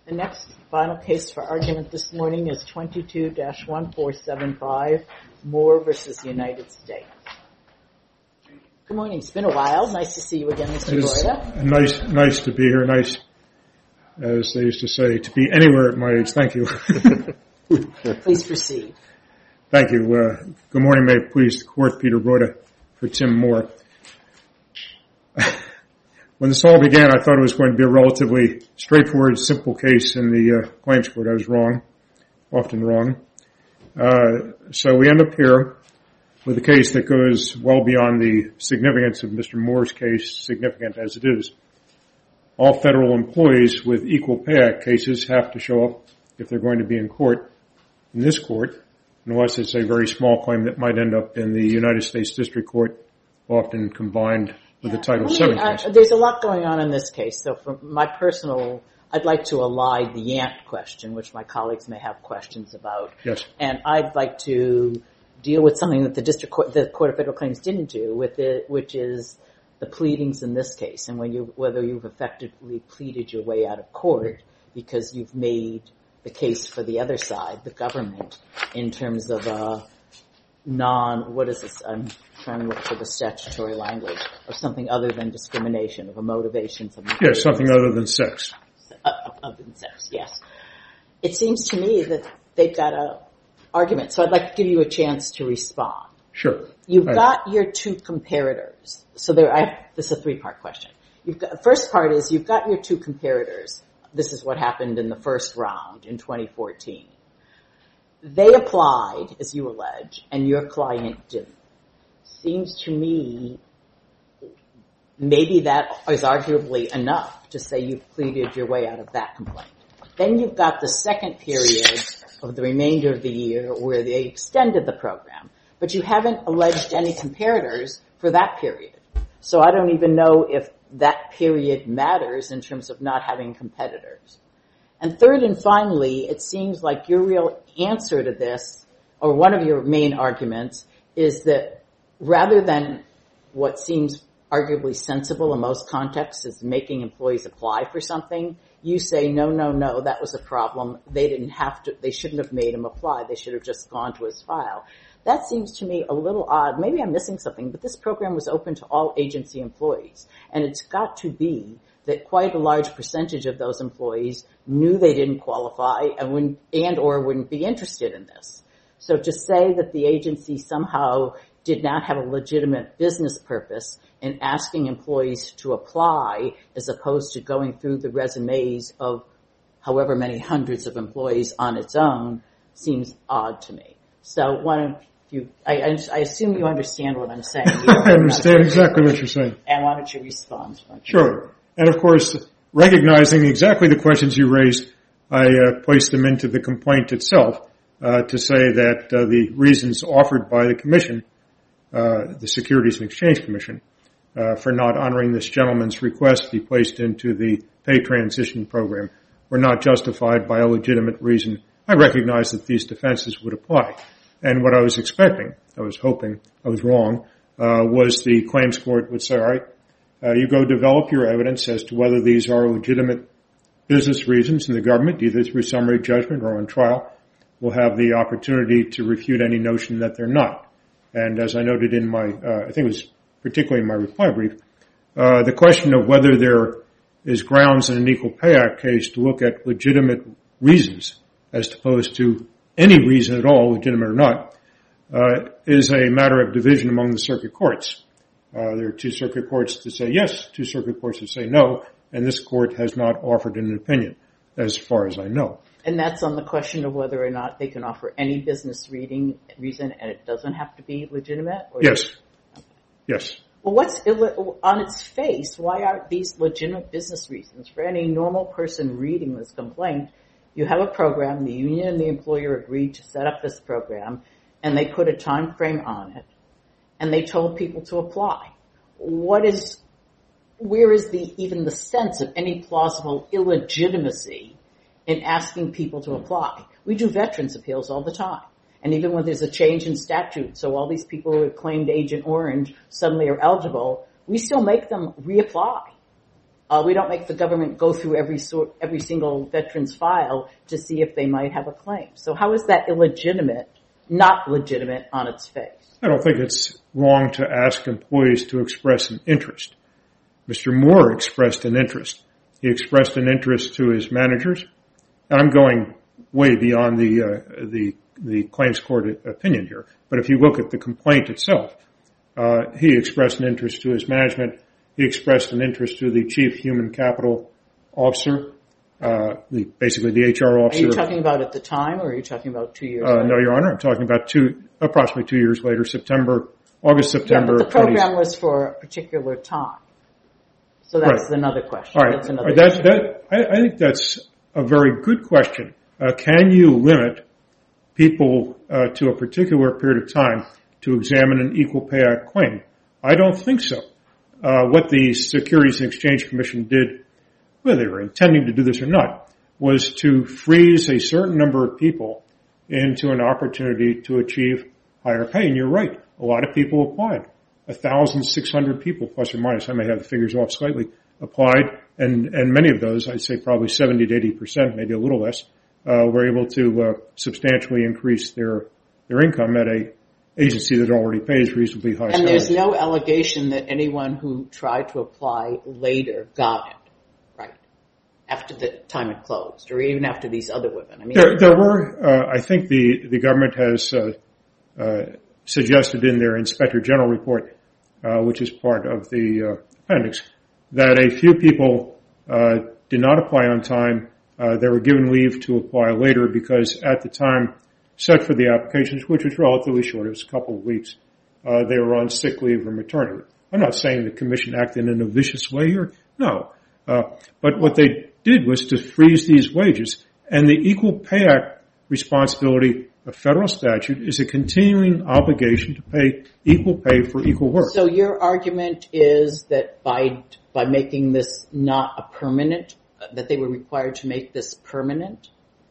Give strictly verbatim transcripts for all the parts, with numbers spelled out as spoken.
The next final case for argument this morning is twenty-two dash one four seven five, Moore versus United States. Good morning. It's been a while. Nice to see you again, Mister Broida. Nice, nice to be here. Nice, as they used to say, to be anywhere at my age. Thank you. Please proceed. Thank you. Uh, good morning. May it please the court, Peter Broida for Tim Moore. When this all began, I thought it was going to be a relatively straightforward, simple case in the uh, claims court. I was wrong, often wrong. Uh, so we end up here with a case that goes well beyond the significance of Mister Moore's case, significant as it is. All federal employees with Equal Pay Act cases have to show up if they're going to be in court, in this court, unless it's a very small claim that might end up in the United States District Court, often combined with yeah. the Title me, seven uh, case. There's a lot going on in this case, so for my personal, I'd like to elide the Yant question, which my colleagues may have questions about. Yes. And I'd like to deal with something that the District Court, the Court of Federal Claims didn't do, with it, which is the pleadings in this case, and when you, whether you've effectively pleaded your way out of court because you've made the case for the other side, the government, in terms of a non, what is this? I'm trying to look for the statutory language of something other than discrimination, of a motivation. Something yes, something other than sex. Uh, other than sex, yes. It seems to me that they've got a argument, so I'd like to give you a chance to respond. Sure. You've I, got your two comparators. So there, I have, this is a three-part question. You've got, the first part is you've got your two comparators. This is what happened in the first round in twenty fourteen. They applied, as you allege, and your client didn't. Seems to me maybe that is arguably enough to say you've pleaded your way out of that complaint. Then you've got the second period of the remainder of the year where they extended the program, but you haven't alleged any comparators for that period. So I don't even know if that period matters in terms of not having competitors. And third and finally, it seems like your real answer to this, or one of your main arguments, is that rather than what seems arguably sensible in most contexts is making employees apply for something, you say, no, no, no, that was a problem. They didn't have to, they shouldn't have made him apply. They should have just gone to his file. That seems to me a little odd. Maybe I'm missing something, but this program was open to all agency employees. And it's got to be that quite a large percentage of those employees knew they didn't qualify and wouldn't, and or wouldn't be interested in this. So to say that the agency somehow did not have a legitimate business purpose in asking employees to apply as opposed to going through the resumes of however many hundreds of employees on its own seems odd to me. So why don't you, I, I assume you understand what I'm saying. I understand exactly what you're saying. And why don't you respond? Sure. And of course, recognizing exactly the questions you raised, I uh, placed them into the complaint itself uh, to say that uh, the reasons offered by the Commission, uh, the Securities and Exchange Commission, uh, for not honoring this gentleman's request to be placed into the pay transition program were not justified by a legitimate reason. I recognize that these defenses would apply. And what I was expecting, I was hoping, I was wrong, uh, was the claims court would say, all right, uh, you go develop your evidence as to whether these are legitimate business reasons, and the government, either through summary judgment or on trial, will have the opportunity to refute any notion that they're not. And as I noted in my, uh, I think it was particularly in my reply brief, uh, the question of whether there is grounds in an Equal Pay Act case to look at legitimate reasons as opposed to any reason at all, legitimate or not, uh, is a matter of division among the circuit courts. Uh, there are two circuit courts to say yes, two circuit courts to say no, and this court has not offered an opinion, as far as I know. And that's on the question of whether or not they can offer any business reading reason, and it doesn't have to be legitimate? Or yes. Okay. Yes. Well, what's Ill- on its face, why aren't these legitimate business reasons? For any normal person reading this complaint, you have a program, the union and the employer agreed to set up this program, and they put a time frame on it, and they told people to apply. What is, where is the, even the sense of any plausible illegitimacy in asking people to apply? We do veterans appeals all the time. And even when there's a change in statute, so all these people who have claimed Agent Orange suddenly are eligible, we still make them reapply. Uh, we don't make the government go through every sort, every single veteran's file to see if they might have a claim. So how is that illegitimate, not legitimate on its face? I don't think it's wrong to ask employees to express an interest. Mister Moore expressed an interest. He expressed an interest to his managers. And I'm going way beyond the, uh, the, the claims court opinion here. But if you look at the complaint itself, uh, he expressed an interest to his management. He expressed an interest to the chief human capital officer, uh, the, basically the H R officer. Are you talking about at the time, or are you talking about two years uh, later? No, Your Honor. I'm talking about two, approximately two years later, September, August, September. Yeah, but the program was for a particular time. So that's right. Another question. All right. That's another All right. That, that, I, I think that's a very good question. Uh, can you limit people uh, to a particular period of time to examine an Equal Pay Act claim? I don't think so. Uh, what the Securities and Exchange Commission did, whether they were intending to do this or not, was to freeze a certain number of people into an opportunity to achieve higher pay. And you're right. A lot of people applied. one thousand six hundred people, plus or minus, I may have the figures off slightly, applied. And, and many of those, I'd say probably seventy to eighty percent, maybe a little less, uh, were able to uh, substantially increase their, their income at a agency that already pays reasonably high salaries. And there's no allegation that anyone who tried to apply later got it, right? After the time it closed, or even after these other women. I mean, there, there were. Uh, I think the the government has uh, uh, suggested in their Inspector General report, uh, which is part of the uh, appendix, that a few people uh, did not apply on time. Uh, they were given leave to apply later because at the time set for the applications, which was relatively short, it was a couple of weeks, uh, they were on sick leave or maternity. I'm not saying the Commission acted in a vicious way here. No. Uh, but what they did was to freeze these wages. And the Equal Pay Act responsibility, a federal statute, is a continuing obligation to pay equal pay for equal work. So your argument is that by by making this not a permanent, that they were required to make this permanent,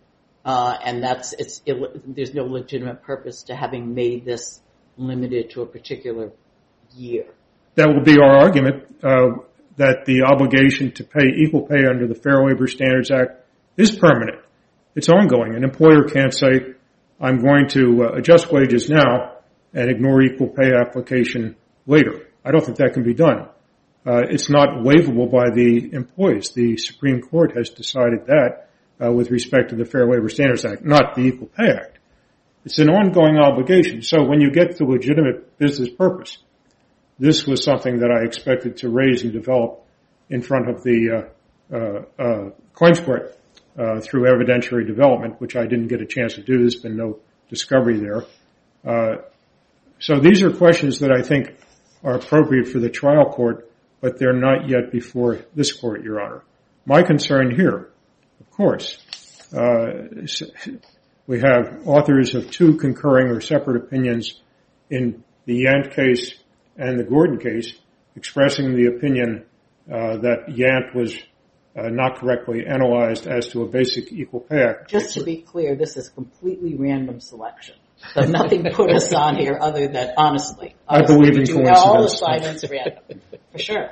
uh, and that's it's it, there's no legitimate purpose to having made this limited to a particular year. That will be our argument, uh, that the obligation to pay equal pay under the Fair Labor Standards Act is permanent. It's ongoing. An employer can't say, I'm going to uh, adjust wages now and ignore equal pay application later. I don't think that can be done. Uh, it's not waivable by the employees. The Supreme Court has decided that uh, with respect to the Fair Labor Standards Act, not the Equal Pay Act. It's an ongoing obligation. So when you get to legitimate business purpose, this was something that I expected to raise and develop in front of the uh, uh, uh, claims court uh, through evidentiary development, which I didn't get a chance to do. There's been no discovery there. Uh, so these are questions that I think are appropriate for the trial court, but they're not yet before this court, Your Honor. My concern here, of course, uh, we have authors of two concurring or separate opinions in the Yant case and the Gordon case expressing the opinion uh, that Yant was uh, not correctly analyzed as to a basic Equal Pay Act. Just to be clear, this is completely random selection. So nothing put us on here other than, honestly. I believe in coincidence. All assignments random, for sure.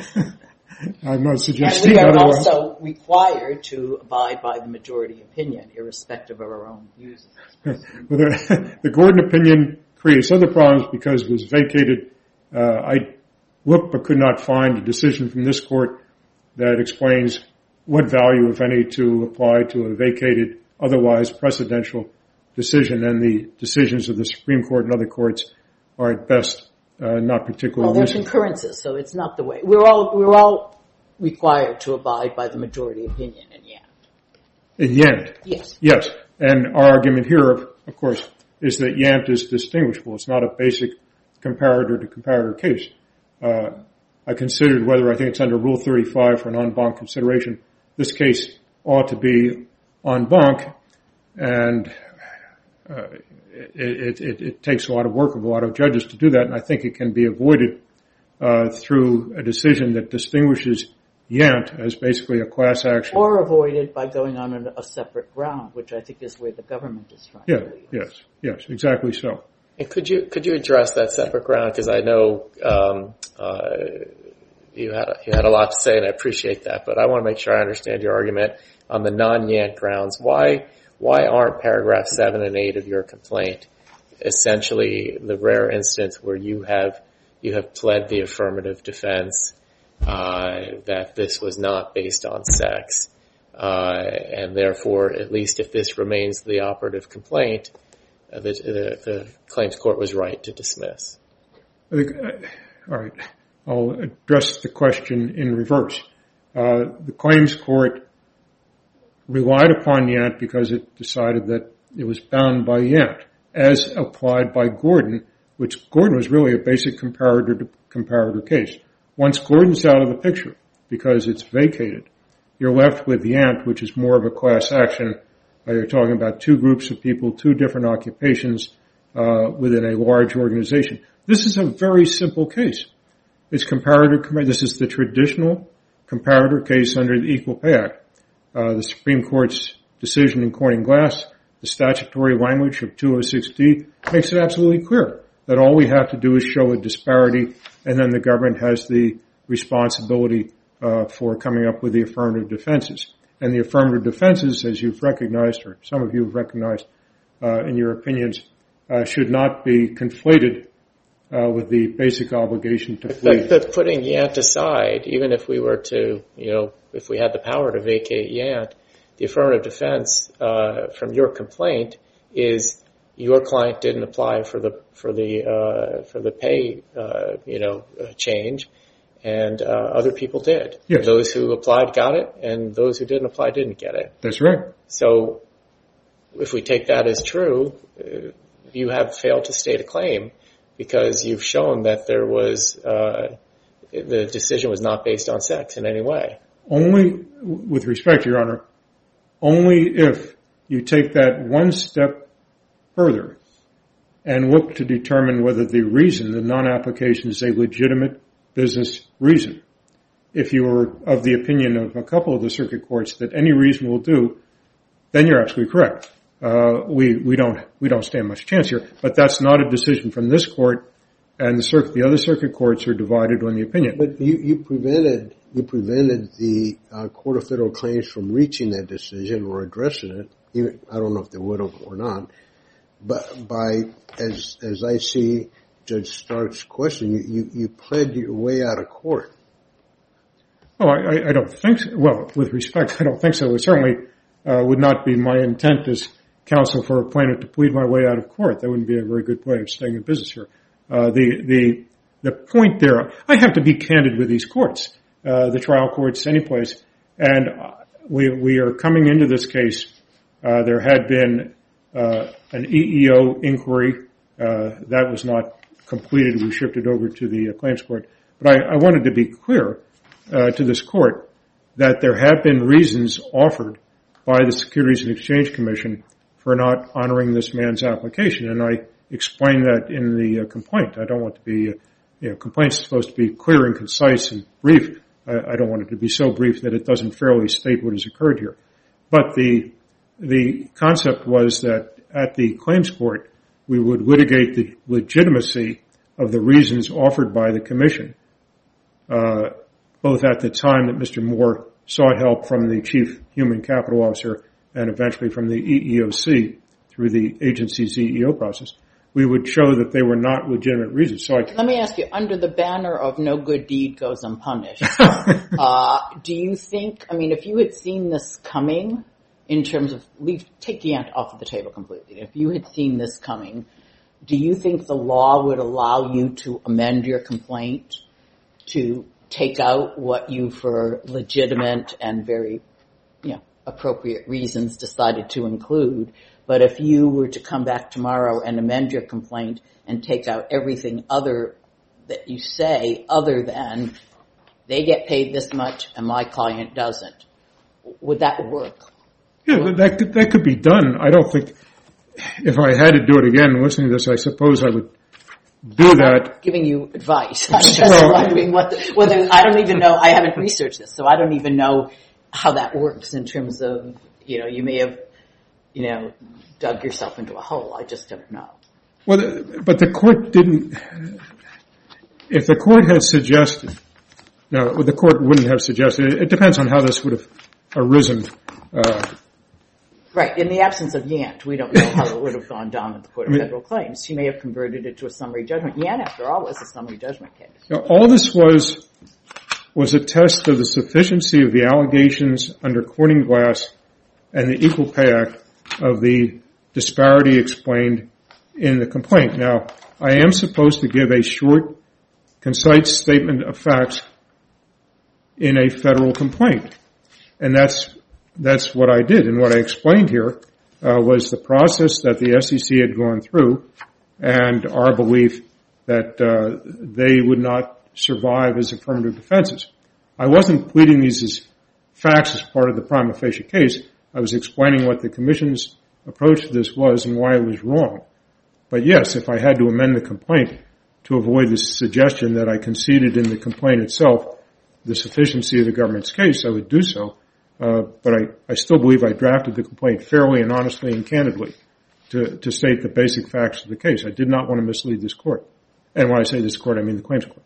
I'm not suggesting and we are otherwise. Also required to abide by the majority opinion, irrespective of our own views. Well, the, the Gordon opinion creates other problems because it was vacated. Uh, I looked but could not find a decision from this court that explains what value, if any, to apply to a vacated, otherwise precedential decision. And the decisions of the Supreme Court and other courts are at best uh, not particularly Well, they're lucid. concurrences, so it's not the way. We're all we're all required to abide by the majority opinion in Yant. In Yant? Yes. Yes. And our argument here, of, of course, is that Yant is distinguishable. It's not a basic comparator to comparator case. Uh, I considered whether I think it's under Rule thirty-five for an en banc consideration. This case ought to be en banc, and uh, it, it, it takes a lot of work of a lot of judges to do that, and I think it can be avoided uh, through a decision that distinguishes Yant as basically a class action. Or avoided by going on a, a separate ground, which I think is where the government is trying yeah, to lead. Yes, yes, exactly so. And could you could you address that separate ground? Because I know um, uh, you had a, you had a lot to say, and I appreciate that. But I want to make sure I understand your argument on the non-Yant grounds. Why why aren't paragraph seven and eight of your complaint essentially the rare instance where you have you have pled the affirmative defense uh, that this was not based on sex, uh, and therefore, at least if this remains the operative complaint, uh, the, the, the claims court was right to dismiss? I think, uh, all right. I'll address the question in reverse. Uh, the claims court relied upon Yant because it decided that it was bound by Yant, as applied by Gordon, which Gordon was really a basic comparator to comparator case. Once Gordon's out of the picture, because it's vacated, you're left with Yant, which is more of a class action. Uh, you're talking about two groups of people, two different occupations uh, within a large organization. This is a very simple case. It's comparator. This is the traditional comparator case under the Equal Pay Act. Uh, the Supreme Court's decision in Corning Glass, the statutory language of two oh six D, makes it absolutely clear that all we have to do is show a disparity, and then the government has the responsibility uh, for coming up with the affirmative defenses. And the affirmative defenses, as you've recognized, or some of you have recognized uh, in your opinions, uh, should not be conflated Uh, with the basic obligation to plead. But, but putting Yant aside, even if we were to, you know, if we had the power to vacate Yant, the affirmative defense uh, from your complaint is your client didn't apply for the for the uh, for the pay, uh, you know, uh, change, and uh, other people did. Yes. Those who applied got it, and those who didn't apply didn't get it. That's right. So, if we take that as true, uh, you have failed to state a claim, because you've shown that there was, uh, the decision was not based on sex in any way. Only, with respect, Your Honor, only if you take that one step further and look to determine whether the reason, the non-application, is a legitimate business reason. If you were of the opinion of a couple of the circuit courts that any reason will do, then you're absolutely correct. Uh, we, we don't, we don't stand much chance here, but that's not a decision from this court, and the circuit, the other circuit courts are divided on the opinion. But you, you prevented, you prevented the uh, Court of Federal Claims from reaching that decision or addressing it. Even, I don't know if they would have or not, but by, as, as I see Judge Stark's question, you, you, you pled your way out of court. Oh, I, I don't think so. Well, with respect, I don't think so. It certainly, uh, would not be my intent as counsel for a plaintiff to plead my way out of court. That wouldn't be a very good way of staying in business here. Uh, the, the, the point there, I have to be candid with these courts, uh, the trial courts, any place, and we, we are coming into this case. Uh, there had been, uh, an E E O inquiry, uh, that was not completed. We shifted over to the uh, claims court. But I, I wanted to be clear, uh, to this court that there have been reasons offered by the Securities and Exchange Commission for not honoring this man's application, and I explained that in the uh, complaint. I don't want to be, uh, you know, complaints are supposed to be clear and concise and brief. I, I don't want it to be so brief that it doesn't fairly state what has occurred here. But the the concept was that at the claims court, we would litigate the legitimacy of the reasons offered by the commission, uh, both at the time that Mister Moore sought help from the chief human capital officer and eventually from the E E O C through the agency's E E O process. We would show that they were not legitimate reasons. So I, let me ask you, under the banner of no good deed goes unpunished, uh, do you think, I mean, if you had seen this coming in terms of, leave, take Yant off of the table completely. If you had seen this coming, do you think the law would allow you to amend your complaint to take out what you, for legitimate and very, you know, appropriate reasons, decided to include? But if you were to come back tomorrow and amend your complaint and take out everything other that you say other than they get paid this much and my client doesn't, would that work? Yeah, that could, that could be done. I don't think, if I had to do it again, listening to this, I suppose I would do that. I'm giving you advice. I'm just well, wondering what, whether, I don't even know, I haven't researched this, so I don't even know how that works in terms of, you know, you may have, you know, dug yourself into a hole. I just don't know. Well, the, but the court didn't, if the court had suggested No, the court wouldn't have suggested it. It depends on how this would have arisen. Uh, right. In the absence of Yant, we don't know how it would have gone down at the Court of I mean, Federal Claims. She may have converted it to a summary judgment. Yant, after all, was a summary judgment case. Now, all this was was a test of the sufficiency of the allegations under Corning Glass and the Equal Pay Act of the disparity explained in the complaint. Now, I am supposed to give a short, concise statement of facts in a federal complaint. And that's that's what I did. And what I explained here uh, was the process that the S E C had gone through and our belief that uh, they would not survive as affirmative defenses. I wasn't pleading these as facts as part of the prima facie case. I was explaining what the Commission's approach to this was and why it was wrong. But yes, if I had to amend the complaint to avoid the suggestion that I conceded in the complaint itself the sufficiency of the government's case, I would do so. Uh, but I, I still believe I drafted the complaint fairly and honestly and candidly to, to state the basic facts of the case. I did not want to mislead this court. And when I say this court, I mean the claims court.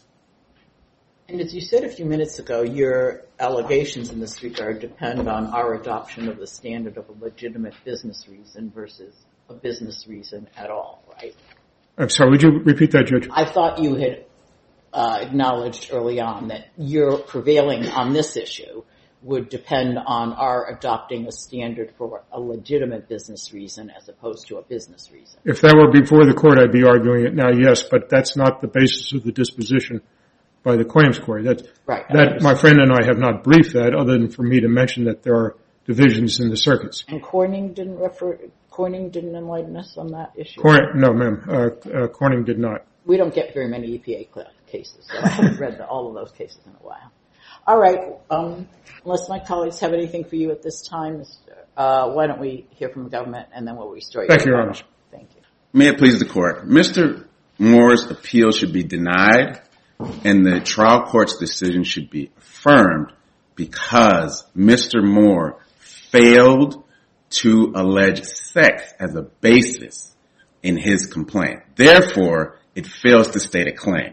And as you said a few minutes ago, your allegations in this regard depend on our adoption of the standard of a legitimate business reason versus a business reason at all, right? I'm sorry, would you repeat that, Judge? I thought you had uh, acknowledged early on that your prevailing on this issue would depend on our adopting a standard for a legitimate business reason as opposed to a business reason. If that were before the court, I'd be arguing it now, yes, but that's not the basis of the disposition by the claims court. That's, right. That my friend and I have not briefed that other than for me to mention that there are divisions in the circuits. And Corning didn't refer, Corning didn't enlighten us on that issue? Corning, no, ma'am. Uh, uh, Corning did not. We don't get very many E P A cases, so I haven't read the, all of those cases in a while. All right. Um, unless my colleagues have anything for you at this time, uh, why don't we hear from the government and then we'll restore you. Thank you, Your Honor. Thank you. May it please the court. Mister Moore's appeal should be denied and the trial court's decision should be affirmed because Mister Moore failed to allege sex as a basis in his complaint. Therefore, it fails to state a claim.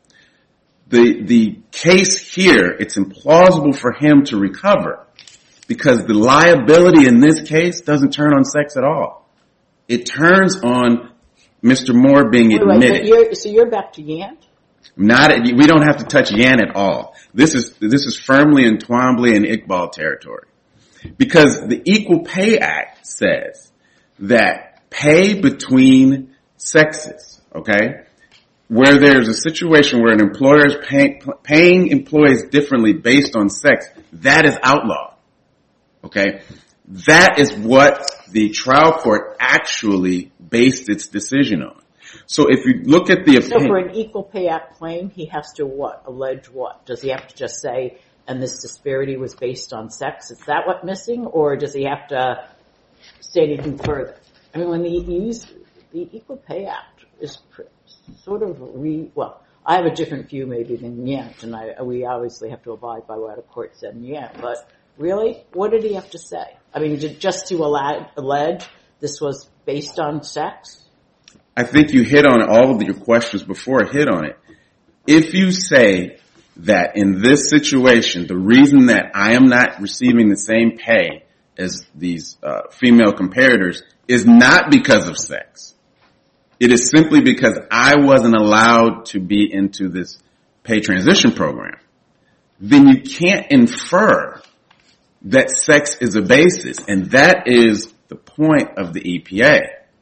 The, the case here, it's implausible for him to recover because the liability in this case doesn't turn on sex at all. It turns on Mister Moore being wait, admitted. Wait, you're, so you're back to Yant? Not, we don't have to touch Yan at all. This is, this is firmly in Twombly and Iqbal territory. Because the Equal Pay Act says that pay between sexes, okay, where there's a situation where an employer is pay, paying employees differently based on sex, that is outlawed. Okay? That is what the trial court actually based its decision on. So if you look at the opinion... So for an Equal Pay Act claim, he has to what? Allege what? Does he have to just say, and this disparity was based on sex? Is that what's missing? Or does he have to state anything further? I mean, when he used the Equal Pay Act is sort of re... Well, I have a different view maybe than Yant, and I, we obviously have to abide by what a court said in Yant. But really, what did he have to say? I mean, just to allege this was based on sex? I think you hit on all of your questions before I hit on it. If you say that in this situation, the reason that I am not receiving the same pay as these uh, female comparators is not because of sex. It is simply because I wasn't allowed to be into this pay transition program. Then you can't infer that sex is a basis, and that is the point of the E P A.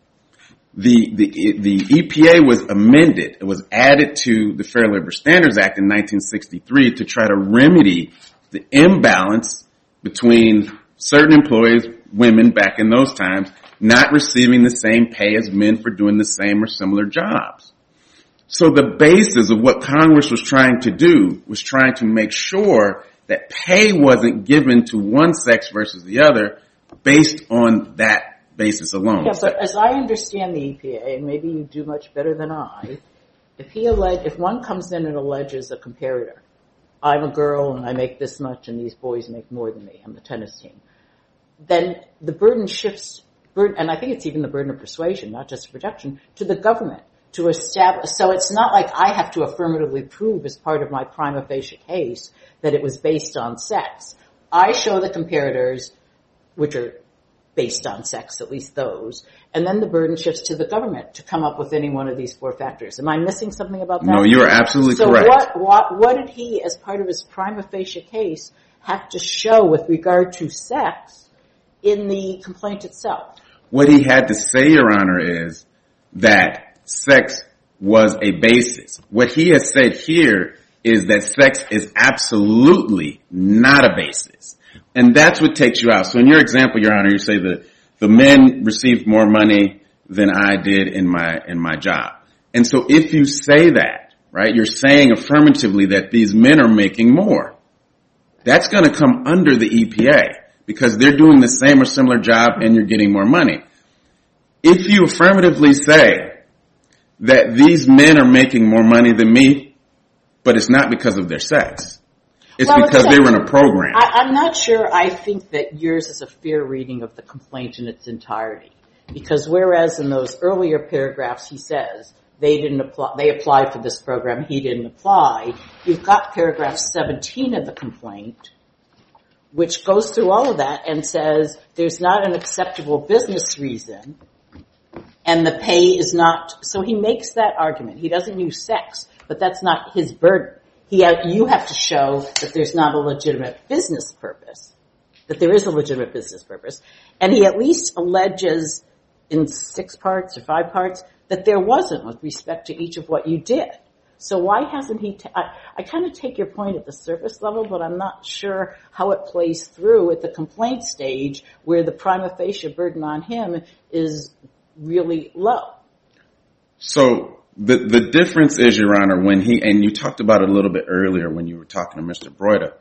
The, the, the E P A was amended. It was added to the Fair Labor Standards Act in nineteen sixty-three to try to remedy the imbalance between certain employees, women back in those times, not receiving the same pay as men for doing the same or similar jobs. So the basis of what Congress was trying to do was trying to make sure that pay wasn't given to one sex versus the other based on that basis alone. Yeah, but as I understand the E P A, and maybe you do much better than I, if he allege, if one comes in and alleges a comparator, I'm a girl and I make this much and these boys make more than me on the tennis team, then the burden shifts, burden, and I think it's even the burden of persuasion, not just projection, to the government to establish, so it's not like I have to affirmatively prove as part of my prima facie case that it was based on sex. I show the comparators, which are based on sex, at least those, and then the burden shifts to the government to come up with any one of these four factors. Am I missing something about that? No, you are absolutely so correct. So what, what, what did he, as part of his prima facie case, have to show with regard to sex in the complaint itself? What he had to say, Your Honor, is that sex was a basis. What he has said here is that sex is absolutely not a basis. And that's what takes you out. So in your example, Your Honor, you say that the men received more money than I did in my in my job. And so if you say that, right, you're saying affirmatively that these men are making more. That's going to come under the E P A because they're doing the same or similar job and you're getting more money. If you affirmatively say that these men are making more money than me, but it's not because of their sex. It's well, because they were in a program. I, I'm not sure I think that yours is a fair reading of the complaint in its entirety. Because whereas in those earlier paragraphs he says they didn't apply, they applied for this program, he didn't apply, you've got paragraph seventeen of the complaint, which goes through all of that and says there's not an acceptable business reason and the pay is not, so he makes that argument. He doesn't use sex, but that's not his burden. He ha- you have to show that there's not a legitimate business purpose, that there is a legitimate business purpose. And he at least alleges in six parts or five parts that there wasn't with respect to each of what you did. So why hasn't he, ta- I, I kind of take your point at the surface level, but I'm not sure how it plays through at the complaint stage where the prima facie burden on him is really low. So the the difference is, Your Honor, when he, and you talked about it a little bit earlier when you were talking to Mister Broida,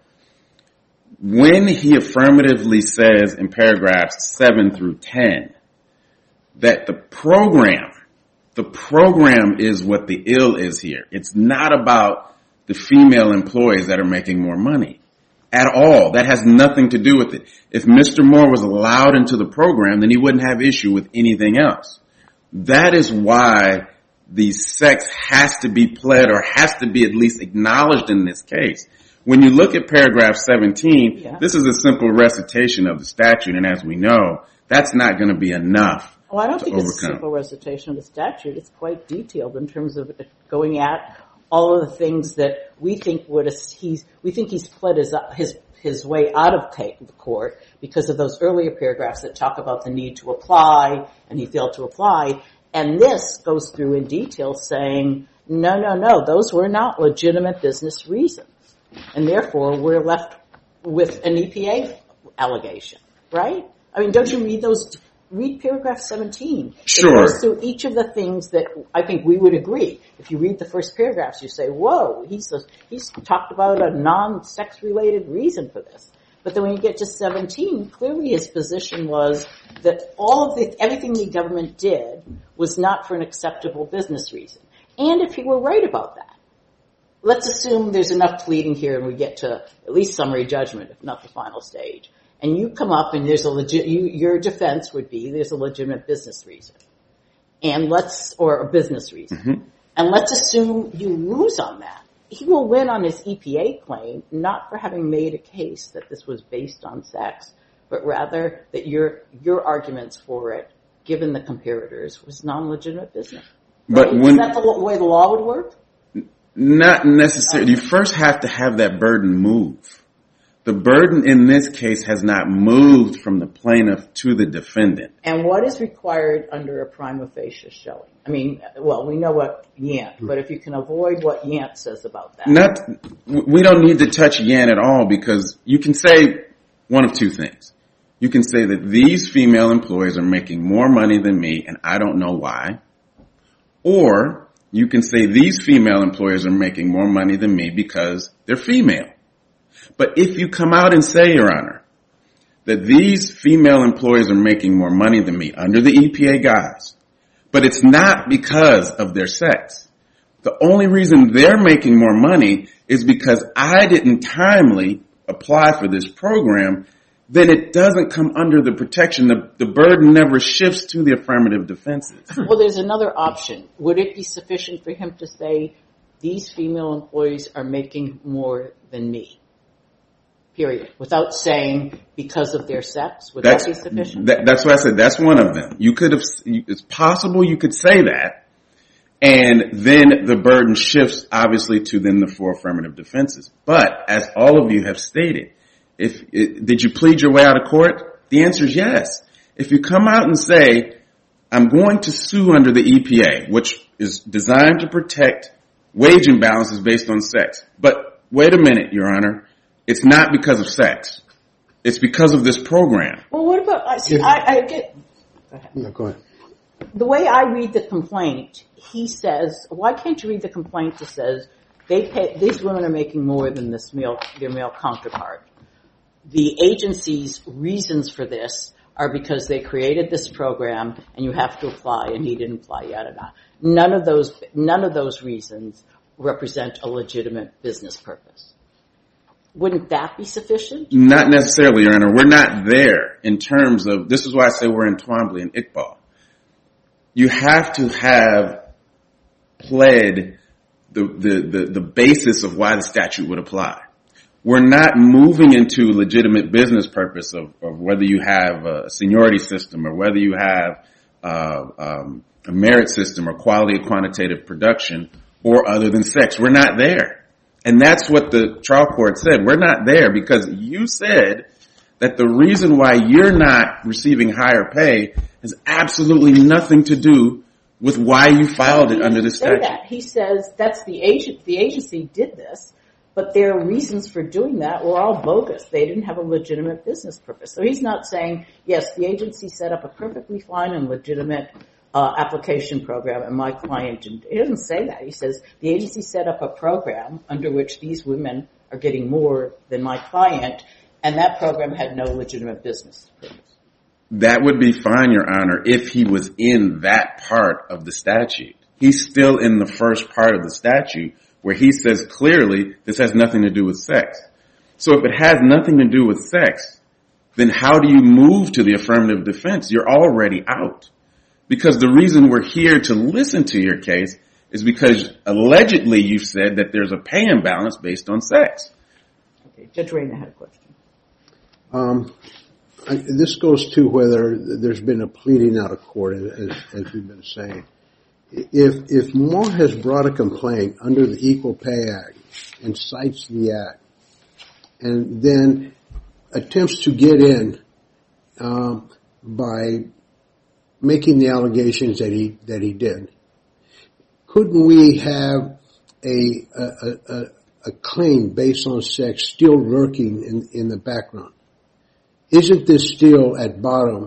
when he affirmatively says in paragraphs seven through ten that the program, the program is what the ill is here. It's not about the female employees that are making more money at all. That has nothing to do with it. If Mister Moore was allowed into the program, then he wouldn't have issue with anything else. That is why the sex has to be pled or has to be at least acknowledged in this case. When you look at paragraph seventeen, yeah. This is a simple recitation of the statute, and as we know, that's not going to be enough. Well, I don't to think overcome. It's a simple recitation of the statute. It's quite detailed in terms of going at all of the things that we think would he's we think he's pled his his his way out of the court because of those earlier paragraphs that talk about the need to apply, and he failed to apply. And this goes through in detail saying, no, no, no, those were not legitimate business reasons. And therefore, we're left with an E P A allegation, right? I mean, don't you read those? Read paragraph seventeen. Sure. It goes through each of the things that I think we would agree. If you read the first paragraphs, you say, whoa, he's, he's talked about a non-sex related reason for this. But then when you get to seventeen, clearly his position was that all of the, everything the government did was not for an acceptable business reason. And if he were right about that, let's assume there's enough pleading here and we get to at least summary judgment, if not the final stage. And you come up and there's a legit, you, your defense would be there's a legitimate business reason. And let's, or a business reason. Mm-hmm. And let's assume you lose on that. He will win on his E P A claim, not for having made a case that this was based on sex, but rather that your your arguments for it, given the comparators, was non-legitimate business. Right? But when, is that the way the law would work? Not necessarily. Okay. You first have to have that burden move. The burden in this case has not moved from the plaintiff to the defendant. And what is required under a prima facie showing? I mean, well, we know what Yant, but if you can avoid what Yant says about that. Not, we don't need to touch Yant at all because you can say one of two things. You can say that these female employees are making more money than me and I don't know why. Or you can say these female employees are making more money than me because they're female. But if you come out and say, Your Honor, that these female employees are making more money than me under the E P A guise, but it's not because of their sex. The only reason they're making more money is because I didn't timely apply for this program, then it doesn't come under the protection. The, the burden never shifts to the affirmative defenses. Well, there's another option. Would it be sufficient for him to say, these female employees are making more than me? Period. Without saying because of their sex? Would That's, that be sufficient? That, that's what I said. That's one of them. You could have, it's possible you could say that, and then the burden shifts obviously to then the four affirmative defenses. But as all of you have stated, if it, did you plead your way out of court? The answer is yes. If you come out and say, I'm going to sue under the E P A, which is designed to protect wage imbalances based on sex. But wait a minute, Your Honor. It's not because of sex. It's because of this program. Well, what about, I see, I, I get, go ahead. No, go ahead. The way I read the complaint, he says, why can't you read the complaint that says, they pay, these women are making more than this male, their male counterpart. The agency's reasons for this are because they created this program and you have to apply, and he didn't apply, yada, yada. None of those, none of those reasons represent a legitimate business purpose. Wouldn't that be sufficient? Not necessarily, Your Honor. We're not there in terms of, this is why I say we're in Twombly and Iqbal. You have to have pled the, the, the, the basis of why the statute would apply. We're not moving into legitimate business purpose of, of whether you have a seniority system or whether you have uh, um, a merit system or quality of quantitative production or other than sex. We're not there. And that's what the trial court said. We're not there because you said that the reason why you're not receiving higher pay has absolutely nothing to do with why you filed it under the statute. That. He says that's the agent. The agency did this, but their reasons for doing that were all bogus. They didn't have a legitimate business purpose. So he's not saying, yes, the agency set up a perfectly fine and legitimate Uh, application program, and my client didn't. He doesn't say that. He says the agency set up a program under which these women are getting more than my client, and that program had no legitimate business purpose. That would be fine, Your Honor, if he was in that part of the statute. He's still in the first part of the statute where he says clearly this has nothing to do with sex. So if it has nothing to do with sex, then how do you move to the affirmative defense? You're already out. Because the reason we're here to listen to your case is because allegedly you said that there's a pay imbalance based on sex. Okay, Judge Rayner had a question. Um, I, this goes to whether there's been a pleading out of court, as, as we've been saying. If if Moore has brought a complaint under the Equal Pay Act and cites the act, and then attempts to get in um, by making the allegations that he that he did, couldn't we have a a, a, a claim based on sex still lurking in, in the background? Isn't this still at bottom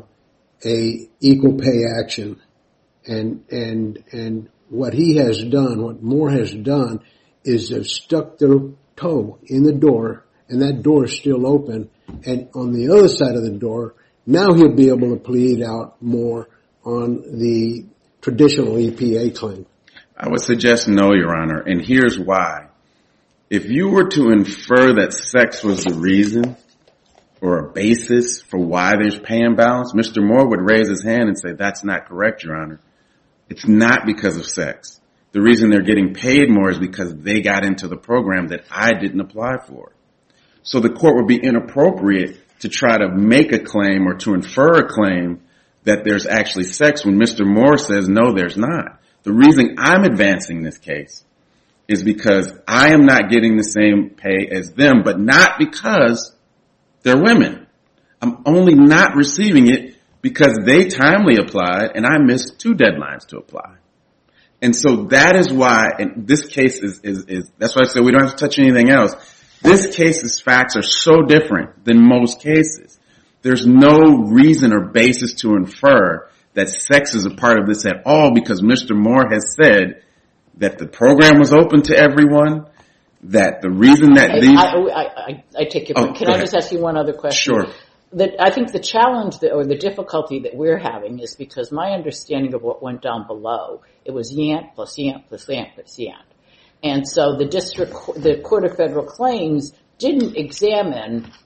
a equal pay action? And and and what he has done, what Moore has done, is they've stuck their toe in the door, and that door is still open. And on the other side of the door, now he'll be able to plead out more on the traditional E P A claim. I would suggest no, Your Honor, and here's why. If you were to infer that sex was the reason or a basis for why there's pay imbalance, Mister Moore would raise his hand and say, that's not correct, Your Honor. It's not because of sex. The reason they're getting paid more is because they got into the program that I didn't apply for. So the court would be inappropriate to try to make a claim or to infer a claim that there's actually sex when Mister Moore says, no, there's not. The reason I'm advancing this case is because I am not getting the same pay as them, but not because they're women. I'm only not receiving it because they timely applied and I missed two deadlines to apply. And so that is why, and this case is, is, is that's why I said we don't have to touch anything else. This case's facts are so different than most cases. There's no reason or basis to infer that sex is a part of this at all because Mister Moore has said that the program was open to everyone, that the reason that I, these... I, I, I, I take your point. Oh, Can I ahead. just ask you one other question? Sure. That I think the challenge that, or the difficulty that we're having is because my understanding of what went down below, it was Yant plus Yant plus Yant plus Yant. And so the district, the Court of Federal Claims didn't examine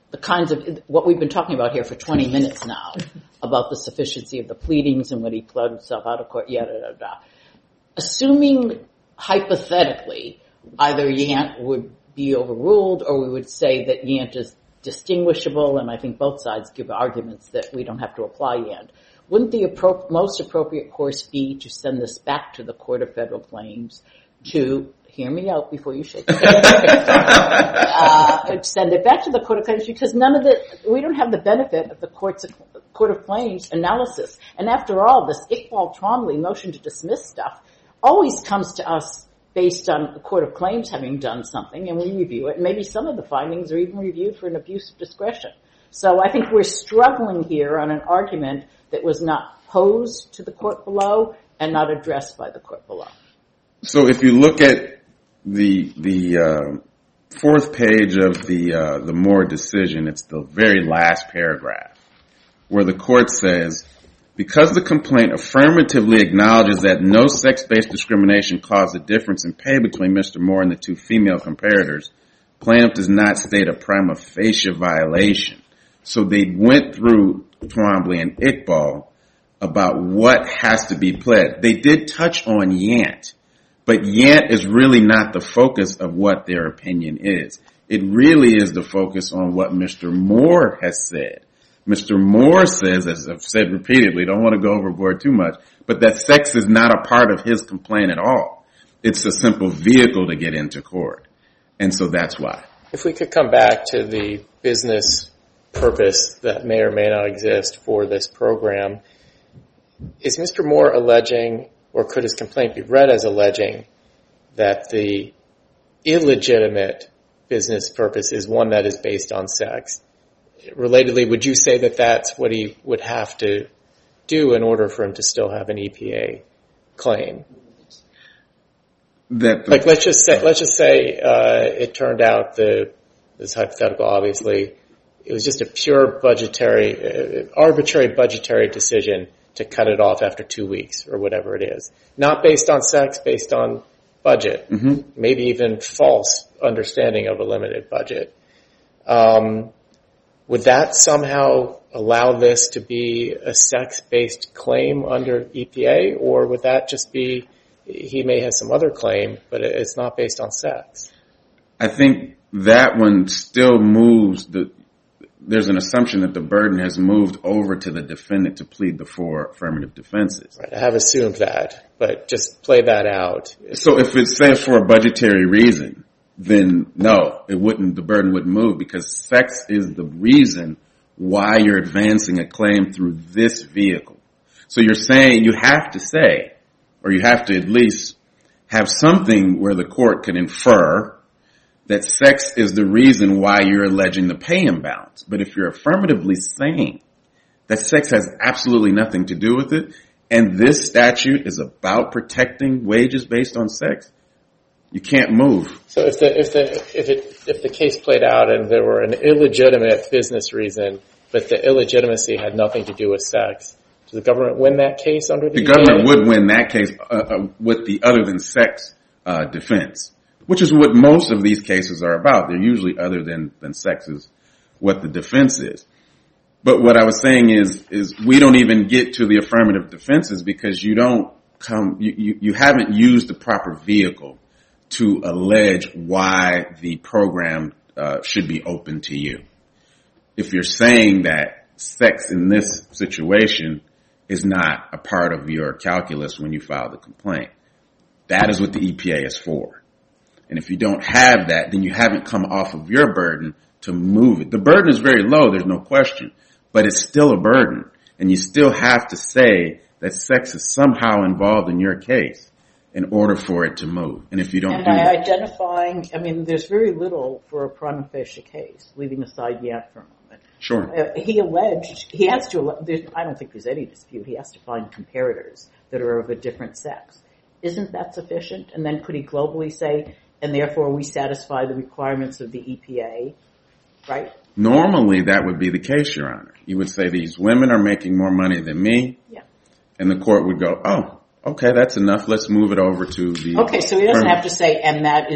the kinds of, what we've been talking about here for twenty minutes now, about the sufficiency of the pleadings and when he pled himself out of court, yada, yada, yada. Assuming hypothetically either Yant would be overruled or we would say that Yant is distinguishable, and I think both sides give arguments that we don't have to apply Yant, wouldn't the appro- most appropriate course be to send this back to the Court of Federal Claims to, hear me out before you shake your head, uh, send it back to the Court of Claims because none of the, we don't have the benefit of the Court's, Court of Claims analysis. And after all, this Iqbal Twombly motion to dismiss stuff always comes to us based on the Court of Claims having done something, and we review it. Maybe some of the findings are even reviewed for an abuse of discretion. So I think we're struggling here on an argument that was not posed to the court below and not addressed by the court below. So if you look at the the uh, fourth page of the uh, the Moore decision, it's the very last paragraph where the court says, because the complaint affirmatively acknowledges that no sex-based discrimination caused a difference in pay between Mister Moore and the two female comparators, plaintiff does not state a prima facie violation. So they went through Twombly and Iqbal about what has to be pled. They did touch on Yant, but Yant is really not the focus of what their opinion is. It really is the focus on what Mister Moore has said. Mister Moore says, as I've said repeatedly, don't want to go overboard too much, but that sex is not a part of his complaint at all. It's a simple vehicle to get into court. And so that's why. If we could come back to the business purpose that may or may not exist for this program, is Mister Moore alleging, or could his complaint be read as alleging, that the illegitimate business purpose is one that is based on sex? Relatedly, would you say that that's what he would have to do in order for him to still have an E P A claim? That like let's just say let's just say uh, it turned out the this is hypothetical, obviously, it was just a pure budgetary, uh, arbitrary budgetary decision to cut it off after two weeks or whatever it is, not based on sex, based on budget, mm-hmm. maybe even false understanding of a limited budget. Um, Would that somehow allow this to be a sex-based claim under E P A, or would that just be he may have some other claim, but it's not based on sex? I think that one still moves. The, there's an assumption that the burden has moved over to the defendant to plead the four affirmative defenses. Right, I have assumed that, but just play that out. So if it's said for a budgetary reason, then no, it wouldn't, the burden wouldn't move because sex is the reason why you're advancing a claim through this vehicle. So you're saying you have to say, or you have to at least have something where the court can infer that sex is the reason why you're alleging the pay imbalance. But if you're affirmatively saying that sex has absolutely nothing to do with it, and this statute is about protecting wages based on sex, you can't move. So if the if the if it if the case played out and there were an illegitimate business reason, but the illegitimacy had nothing to do with sex, does the government win that case under the The E P A? government would win that case uh, uh, with the other than sex uh, defense, which is what most of these cases are about. They're usually other than than sex is what the defense is. But what I was saying is is we don't even get to the affirmative defenses because you don't come you you, you haven't used the proper vehicle to allege why the program uh, should be open to you. If you're saying that sex in this situation is not a part of your calculus when you file the complaint, that is what the E P A is for. And if you don't have that, then you haven't come off of your burden to move it. The burden is very low, there's no question, but it's still a burden. And you still have to say that sex is somehow involved in your case in order for it to move. And if you don't and do by that... identifying, I mean, there's very little for a prima facie case, leaving aside Yant for a moment. Sure. Uh, he alleged, he has to, I don't think there's any dispute, he has to find comparators that are of a different sex. Isn't that sufficient? And then could he globally say, and therefore we satisfy the requirements of the E P A, right? Normally that would be the case, Your Honor. You would say these women are making more money than me. Yeah. And the court would go, oh, okay, that's enough. Let's move it over to the... Okay, so he doesn't have to say, and that is,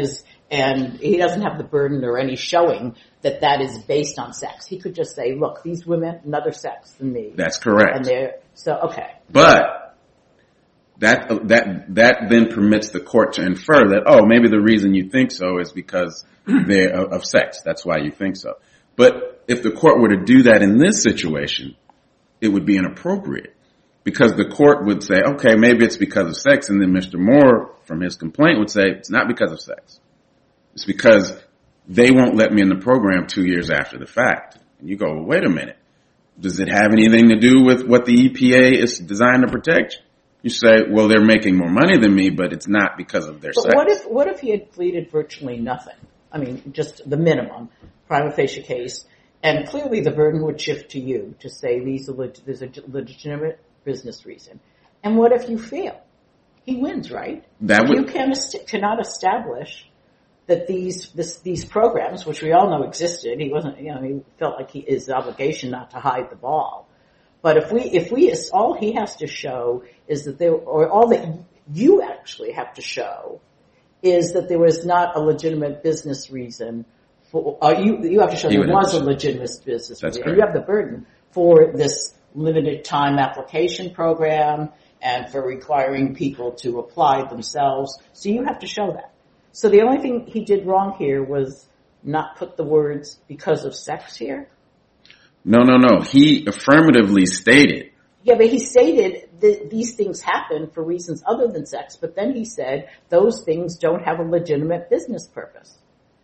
And he doesn't have the burden or any showing that that is based on sex. He could just say, look, these women, another sex than me. That's correct. And they're, so, okay. But that, that, that then permits the court to infer that, oh, maybe the reason you think so is because they're of, of sex. That's why you think so. But if the court were to do that in this situation, it would be inappropriate. Because the court would say, okay, maybe it's because of sex. And then Mister Moore, from his complaint, would say, it's not because of sex. It's because they won't let me in the program two years after the fact. And you go, well, wait a minute. Does it have anything to do with what the E P A is designed to protect? You say, well, they're making more money than me, but it's not because of their but sex. What if, what if he had pleaded virtually nothing? I mean, just the minimum, prima facie case, and clearly the burden would shift to you to say these are leg- there's a legitimate business reason. And what if you fail? He wins, right? That would, you can, cannot establish that these this, these programs, which we all know existed, he wasn't, you know, he felt like he, his obligation not to hide the ball. But if we, if we, all he has to show is that there, or all that you actually have to show is that there was not a legitimate business reason for, uh, you, you have to show there was a legitimate business That's reason. correct. And you have the burden for this limited time application program and for requiring people to apply themselves. So you have to show that. So the only thing he did wrong here was not put the words because of sex here? No, no, no. He affirmatively stated. Yeah, but he stated that these things happen for reasons other than sex, but then he said those things don't have a legitimate business purpose.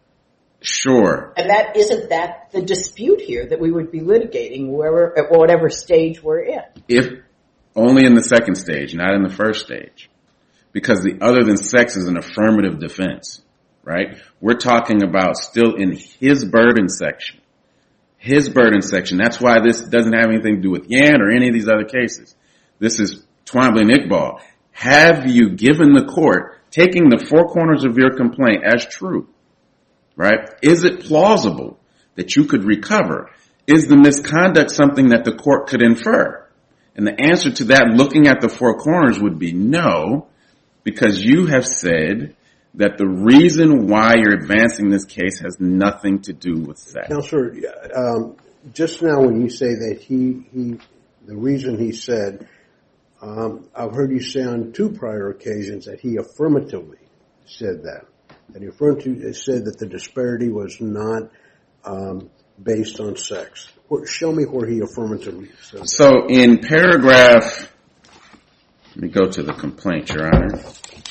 Sure. And that isn't that the dispute here that we would be litigating wherever, at whatever stage we're in. If only in the second stage, not in the first stage. Because the other than sex is an affirmative defense, right? We're talking about still in his burden section. His burden section. That's why this doesn't have anything to do with Yan or any of these other cases. This is Twombly and Iqbal. Have you given the court, taking the four corners of your complaint as true, right? Is it plausible that you could recover? Is the misconduct something that the court could infer? And the answer to that, looking at the four corners, would be no. Because you have said that the reason why you're advancing this case has nothing to do with sex. Counselor, um, just now when you say that he, he the reason he said, um, I've heard you say on two prior occasions that he affirmatively said that. That he affirmatively said that the disparity was not um, based on sex. Show me where he affirmatively said that. So in paragraph... Let me go to the complaint, Your Honor.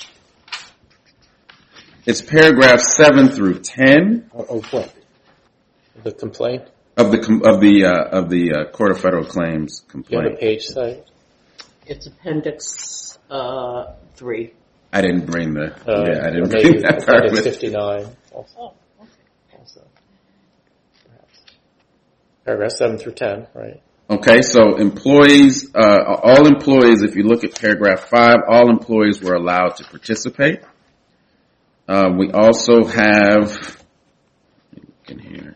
It's paragraph seven through ten. Of what? The complaint? Of the of the uh, of the uh, Court of Federal Claims Do you complaint. have a page site? It's appendix uh, three. I didn't bring the. Uh, yeah, I didn't maybe bring that part appendix with. fifty-nine. Also. Oh, okay. Also. Perhaps. Paragraph seven through ten, right? Okay, so employees, uh, all employees, if you look at paragraph five, all employees were allowed to participate. Uh, we also have, in here.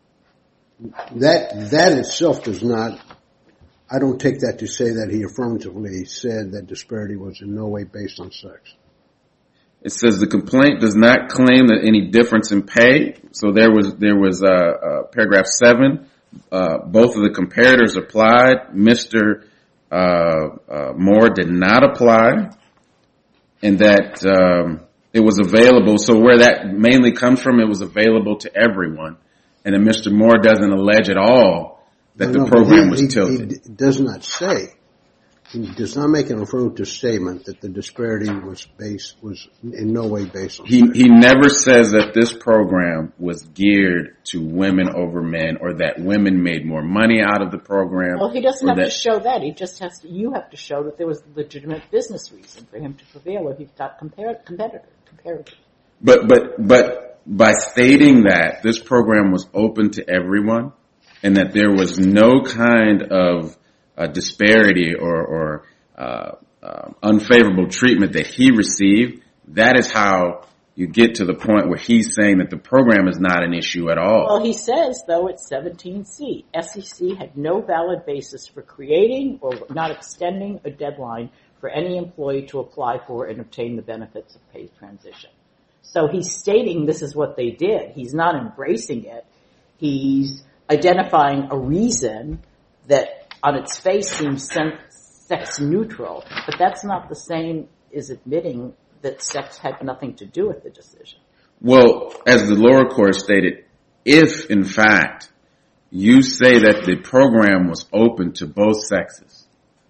That, that itself does not, I don't take that to say that he affirmatively said that disparity was in no way based on sex. It says the complaint does not claim that any difference in pay. So there was, there was, uh, uh paragraph seven. Uh, both of the comparators applied. Mister Uh, uh, Moore did not apply, and that um, it was available. So where that mainly comes from, it was available to everyone, and then Mister Moore doesn't allege at all that No, the no, but program he- was he- tilted. He does not say. He does not make an affirmative statement that the disparity was based, was in no way based on He sex. he never says that this program was geared to women over men, or that women made more money out of the program. Well, he doesn't or have to that- show that. He just has to, you have to show that there was a legitimate business reason for him to prevail if he's got compar- competitor, comparative. But but but by stating that this program was open to everyone, and that there was no kind of uh, disparity or, or uh, uh, unfavorable treatment that he received, that is how you get to the point where he's saying that the program is not an issue at all. Well, he says, though, it's seventeen C. S E C had no valid basis for creating or not extending a deadline for any employee to apply for and obtain the benefits of paid transition. So he's stating this is what they did. He's not embracing it. He's identifying a reason that on its face seems sex neutral, but that's not the same as admitting that sex had nothing to do with the decision. Well, as the lower court stated, if in fact you say that the program was open to both sexes,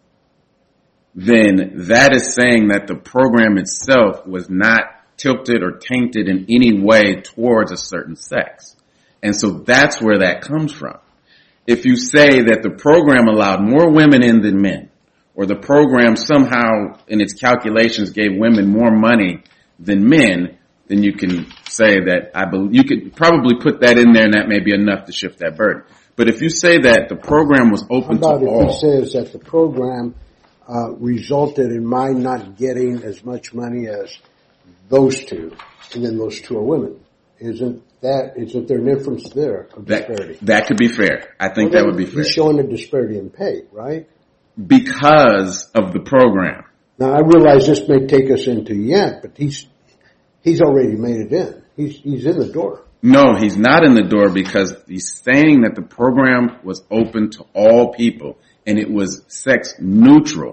then that is saying that the program itself was not tilted or tainted in any way towards a certain sex. And so that's where that comes from. If you say that the program allowed more women in than men, or the program somehow in its calculations gave women more money than men, then you can say that I believe you could probably put that in there, and that may be enough to shift that burden. But if you say that the program was open How about to if all, he says that the program uh, resulted in my not getting as much money as those two, and then those two are women, isn't that isn't there an inference there of disparity? that, that could be fair. I think well, that would be fair. He's showing a disparity in pay, right? Because of the program. Now I realize this may take us into Yant, but he's he's already made it in. He's he's in the door. No, he's not in the door because he's saying that the program was open to all people and it was sex neutral.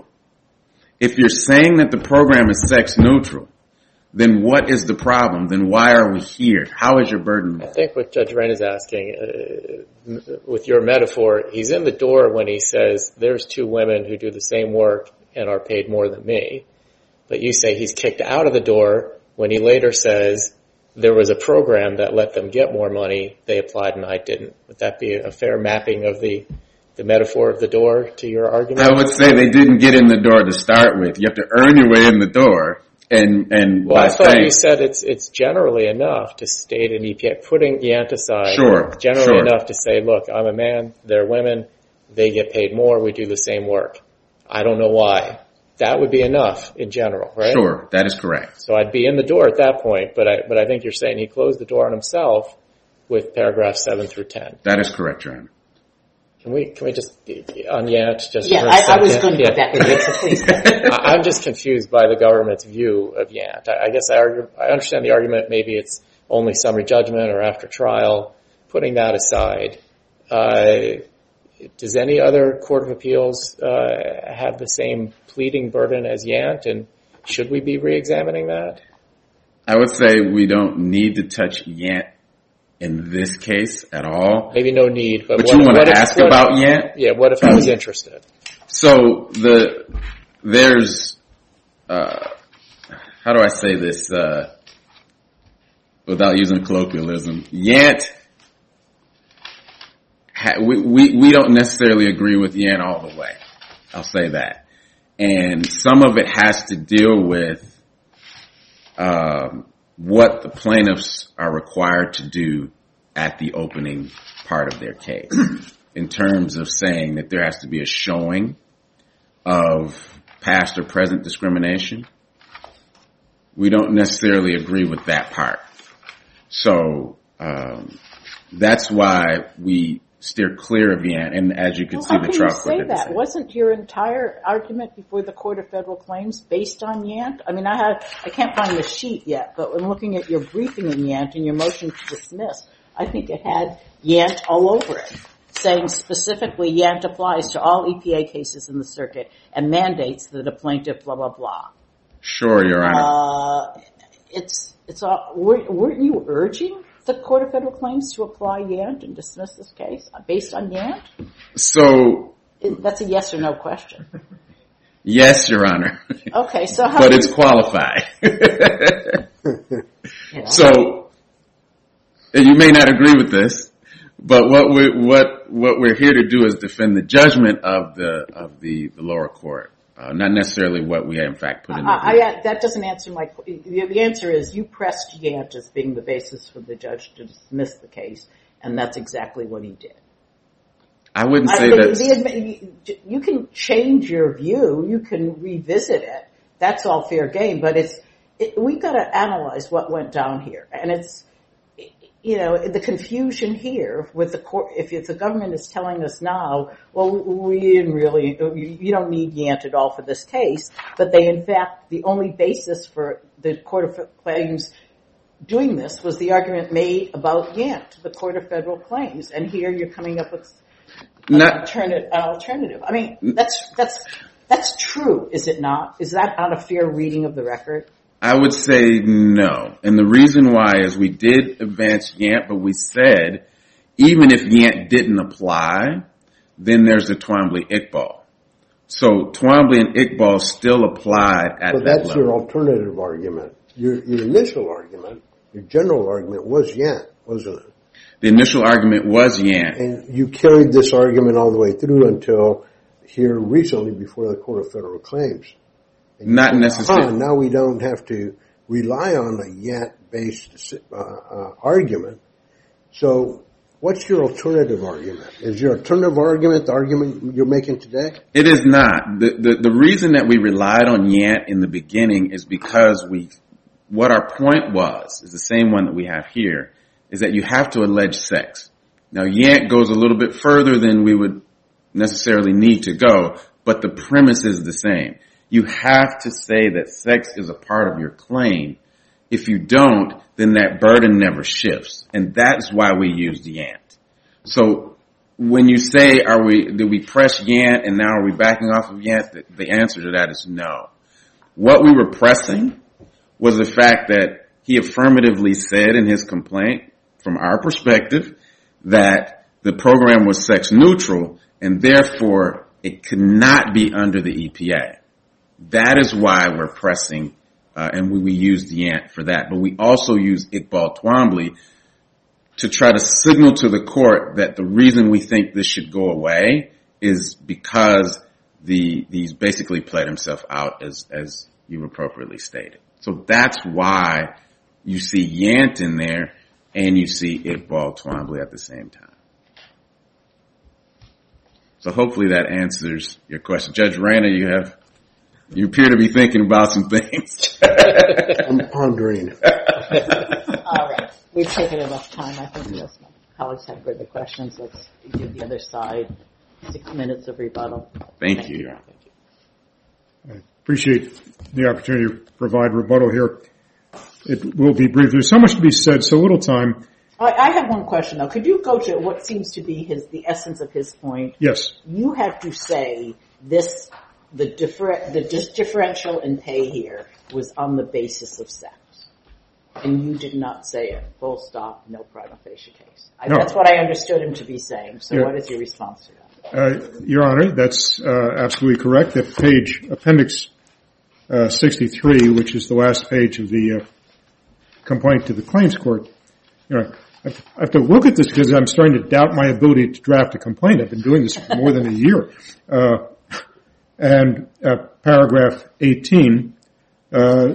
If you're saying that the program is sex neutral, then what is the problem? Then why are we here? How is your burden? I think what Judge Wren is asking, uh, with your metaphor, he's in the door when he says there's two women who do the same work and are paid more than me. But you say he's kicked out of the door when he later says there was a program that let them get more money, they applied and I didn't. Would that be a fair mapping of the the metaphor of the door to your argument? I would say they didn't get in the door to start with. You have to earn your way in the door. And, and well, by I thought saying, you said it's it's generally enough to state an E P A, putting Yant aside, Sure, generally sure. enough to say, look, I'm a man, they're women, they get paid more, we do the same work. I don't know why. That would be enough in general, right? Sure, that is correct. So I'd be in the door at that point, but I but I think you're saying he closed the door on himself with paragraphs seven through ten. That is correct, Your Honor. Can we can we just on Yant just Yeah, for a I, I second? was going to Yeah. put that in there, so please. I- I'm just confused by the government's view of Yant. I I guess I, argue, I understand the argument. Maybe it's only summary judgment or after trial. Putting that aside, uh, does any other court of appeals uh, have the same pleading burden as Yant, and should we be re-examining that? I would say we don't need to touch Yant in this case at all. Maybe no need, but, But what, you want what to if, ask what, about Yant? Yeah, what if I was interested? So the there's uh, how do I say this uh, without using colloquialism? Yant, ha, we, we we don't necessarily agree with Yant all the way. I'll say that, and some of it has to deal with um, what the plaintiffs are required to do at the opening part of their case, in terms of saying that there has to be a showing of past or present discrimination. We don't necessarily agree with that part. So um, that's why we steer clear of Yant, and as you can Well, see, how the can trial you court say did the that? same. Wasn't your entire argument before the Court of Federal Claims based on Yant? I mean, I had I can't find the sheet yet, but when looking at your briefing in Yant and your motion to dismiss, I think it had Yant all over it, saying specifically Yant applies to all E P A cases in the circuit and mandates that a plaintiff blah blah blah. Sure, Your Honor. Uh, it's it's all. Weren't, weren't you urging the Court of Federal Claims to apply Yant and dismiss this case based on Yant? So, It, that's a yes or no question. yes, Your Honor. Okay, so how? But do it's you- qualified. Yeah. So, and you may not agree with this, but what we what what we're here to do is defend the judgment of the of the, the lower court, uh, not necessarily what we in fact put in. The I, I, that doesn't answer my. The, the answer is you pressed Yant as being the basis for the judge to dismiss the case, and that's exactly what he did. I wouldn't I say think that. the, you can change your view, you can revisit it. That's all fair game, but it's it, we've got to analyze what went down here, and it's you know the confusion here with the court. If, if the government is telling us now, well, we didn't really, you don't need Yant at all for this case, but they in fact the only basis for the Court of Claims doing this was the argument made about Yant to the Court of Federal Claims, and here you're coming up with an, Not, alternative, an alternative. I mean, that's that's that's true, is it not? Is that not a fair reading of the record? I would say no. And the reason why is we did advance Yant, but we said even if Yant didn't apply, then there's the Twombly-Iqbal. So Twombly and Iqbal still applied at so that that's level. your alternative argument. Your, your initial argument, your general argument was Yant, wasn't it? The initial argument was Yant. And you carried this argument all the way through until here recently before the Court of Federal Claims. And Not said, necessarily. Uh-huh, now we don't have to rely on a Yant-based uh, uh, argument. So what's your alternative argument? Is your alternative argument the argument you're making today? It is not. The, the, the reason that we relied on Yant in the beginning is because we, what our point was, is the same one that we have here, is that you have to allege sex. Now Yant goes a little bit further than we would necessarily need to go, but the premise is the same. You have to say that sex is a part of your claim. If you don't, then that burden never shifts. And that's why we used Yant. So when you say, are we, did we press Yant and now are we backing off of Yant? The, the answer to that is no. What we were pressing was the fact that he affirmatively said in his complaint, from our perspective, that the program was sex neutral and therefore it could not be under the E P A. That is why we're pressing, uh, and we, we used Yant for that. But we also used Iqbal Twombly to try to signal to the court that the reason we think this should go away is because the he's basically played himself out, as as you appropriately stated. So that's why you see Yant in there and you see Iqbal Twombly at the same time. So hopefully that answers your question. Judge Rana, you have, you appear to be thinking about some things. I'm pondering. All right. We've taken enough time. I think most my colleagues have further questions. Let's give the other side six minutes of rebuttal. Thank, Thank you. you. Thank you. I appreciate the opportunity to provide rebuttal here. It will be brief. There's so much to be said, so little time. I, I have one question, though. Could you go to what seems to be his the essence of his point? Yes. You have to say this, the, differ, the dis- differential in pay here was on the basis of sex. And you did not say it. Full stop, no prima facie case. I, No. That's what I understood him to be saying. So Yeah. what is your response to that? Uh, Your Honor, that's uh, absolutely correct. That page, appendix uh, sixty-three, which is the last page of the uh, complaint to the claims court, you know, I have to look at this because I'm starting to doubt my ability to draft a complaint. I've been doing this for more than a year. Uh, and uh, paragraph eighteen uh,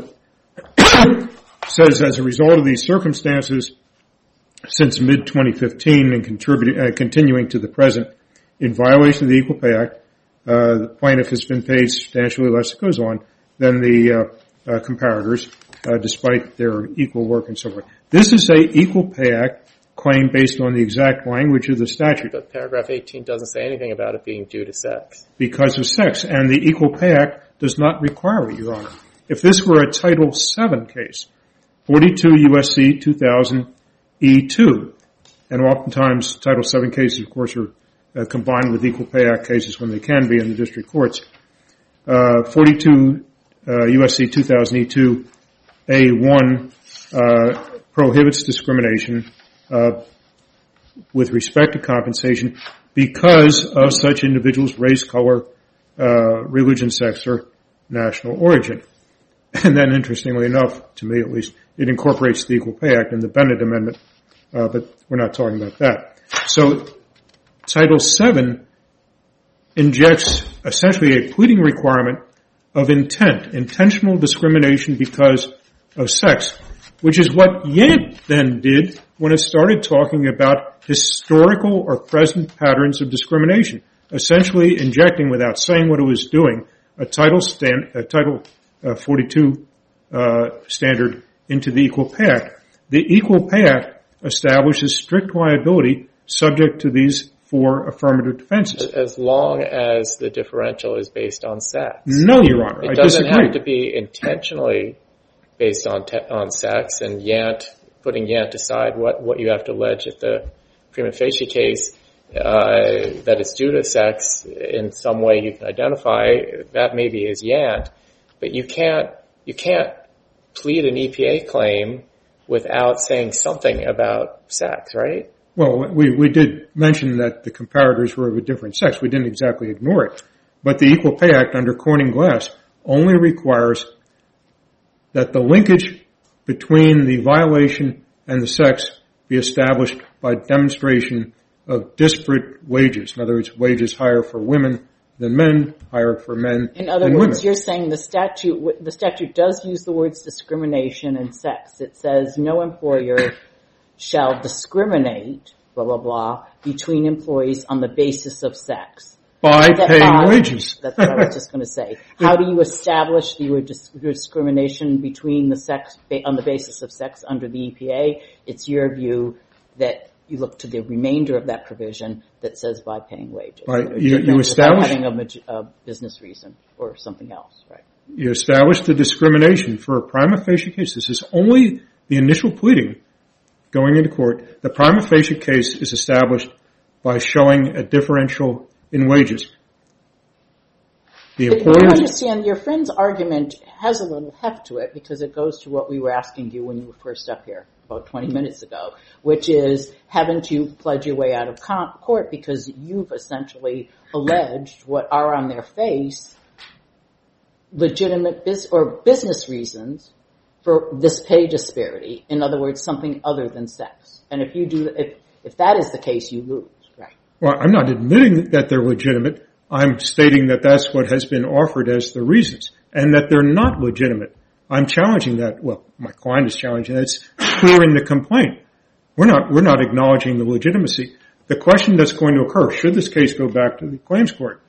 says, as a result of these circumstances, since mid twenty fifteen and contributing, uh, continuing to the present, in violation of the Equal Pay Act, uh, the plaintiff has been paid substantially less, it goes on, than the uh, uh, comparators, uh, despite their equal work and so forth. This is a Equal Pay Act claim based on the exact language of the statute. But paragraph eighteen doesn't say anything about it being due to sex. Because of sex. And the Equal Pay Act does not require it, Your Honor. If this were a Title seven case, forty-two U S C two thousand E two, and oftentimes Title seven cases, of course, are uh, combined with Equal Pay Act cases when they can be in the district courts. Uh, forty-two uh, U S C two thousand E two A one uh, prohibits discrimination uh, with respect to compensation because of such individuals' race, color, uh, religion, sex, or national origin. And then, interestingly enough, to me at least, it incorporates the Equal Pay Act and the Bennett Amendment, uh, but we're not talking about that. So Title seven injects essentially a pleading requirement of intent, intentional discrimination because of sex, which is what Yant then did when it started talking about historical or present patterns of discrimination, essentially injecting, without saying what it was doing, a Title, stand, a title uh, forty-two uh, standard into the Equal Pay Act. The Equal Pay Act establishes strict liability subject to these four affirmative defenses. As long as the differential is based on sex. No, Your Honor, It I doesn't disagree. have to be intentionally based on te- on sex, and Yant, putting Yant aside, what, what you have to allege at the prima facie case, uh, that it's due to sex in some way you can identify, that maybe is Yant, but you can't, you can't plead an E P A claim without saying something about sex, right? Well, we, we did mention that the comparators were of a different sex. We didn't exactly ignore it. But the Equal Pay Act under Corning Glass only requires that the linkage between the violation and the sex be established by demonstration of disparate wages. In other words, wages higher for women than men, higher for men In other than words, women. you're saying the statute, the statute does use the words discrimination and sex. It says no employer shall discriminate, blah, blah, blah, between employees on the basis of sex. By That paying by- wages. That's what I was just going to say. How do you establish the dis- discrimination between the sex ba- on the basis of sex under the E P A? It's your view that you look to the remainder of that provision that says by paying wages. Right. That are You- you different establish- without having a, maj- a business reason or something else, right? You establish the discrimination for a prima facie case. This is only the initial pleading going into court. The prima facie case is established by showing a differential in wages. The But you employers, understand your friend's argument has a little heft to it because it goes to what we were asking you when you were first up here about twenty minutes ago, which is haven't you pled your way out of con- court because you've essentially alleged what are on their face legitimate biz- or business reasons for this pay disparity. In other words, something other than sex. And if you do, if if that is the case, you lose, right? well, I'm not admitting that they're legitimate. I'm stating that that's what has been offered as the reasons and that they're not legitimate. I'm challenging that. Well, my client is challenging that. It's clear in the complaint. We're not, we're not acknowledging the legitimacy. The question that's going to occur, should this case go back to the claims court?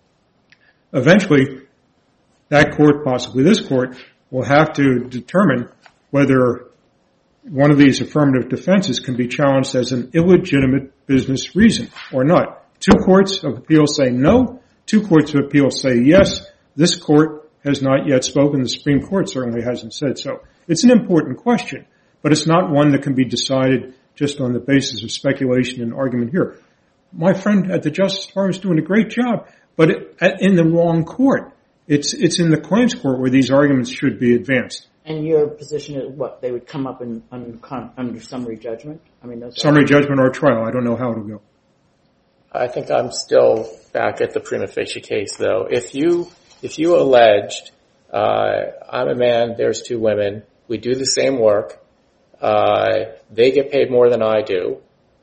Eventually, that court, possibly this court, will have to determine whether one of these affirmative defenses can be challenged as an illegitimate business reason or not. Two courts of appeals say no. Two courts of appeals say yes. This court has not yet spoken. The Supreme Court certainly hasn't said so. It's an important question, but it's not one that can be decided just on the basis of speculation and argument here. My friend at the Justice Department is doing a great job, but it, in the wrong court. It's, it's in the claims court where these arguments should be advanced. And your position is what? They would come up in, under, under summary judgment? I mean, those Summary judgment or trial. I don't know how it'll go. I think I'm still back at the prima facie case, though. If you if you alleged, uh, I'm a man, there's two women, we do the same work, uh, they get paid more than I do,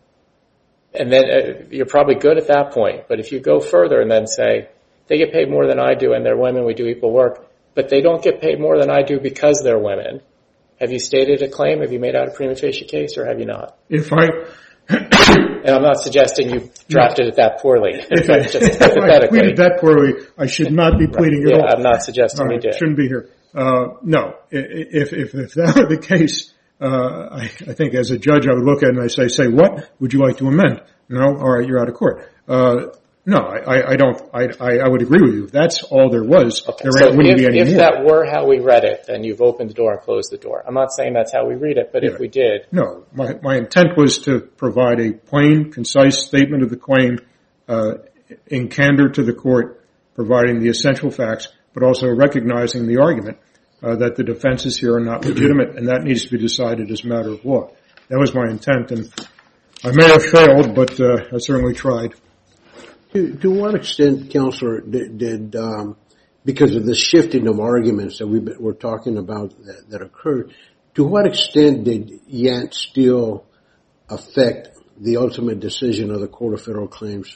and then uh, you're probably good at that point. But if you go further and then say, they get paid more than I do and they're women, we do equal work, but they don't get paid more than I do because they're women, have you stated a claim? Have you made out a prima facie case, or have you not? If I... And I'm not suggesting you drafted it that poorly. If I, Just if I hypothetically. pleaded that poorly, I should not be pleading Yeah, at all. I'm not suggesting All you right, did. shouldn't be here. Uh, no, I- if, if, if that were the case, uh, I, I think as a judge I would look at it and I say, say what would you like to amend? No? All right, you're out of court. Uh, no, I, I don't, I, I would agree with you. If that's all there was, Okay, there so wouldn't if, be any if more. that were how we read it, then you've opened the door and closed the door. I'm not saying that's how we read it, but Yeah. if we did, No, my, my intent was to provide a plain, concise statement of the claim, uh, in candor to the court, providing the essential facts, but also recognizing the argument, uh, that the defenses here are not legitimate, and that needs to be decided as a matter of law. That was my intent, and I may have failed, but, uh, I certainly tried. To, to what extent, Counselor, did, did um, because of the shifting of arguments that we've been, we're talking about that, that occurred, to what extent did Yant still affect the ultimate decision of the Court of Federal Claims?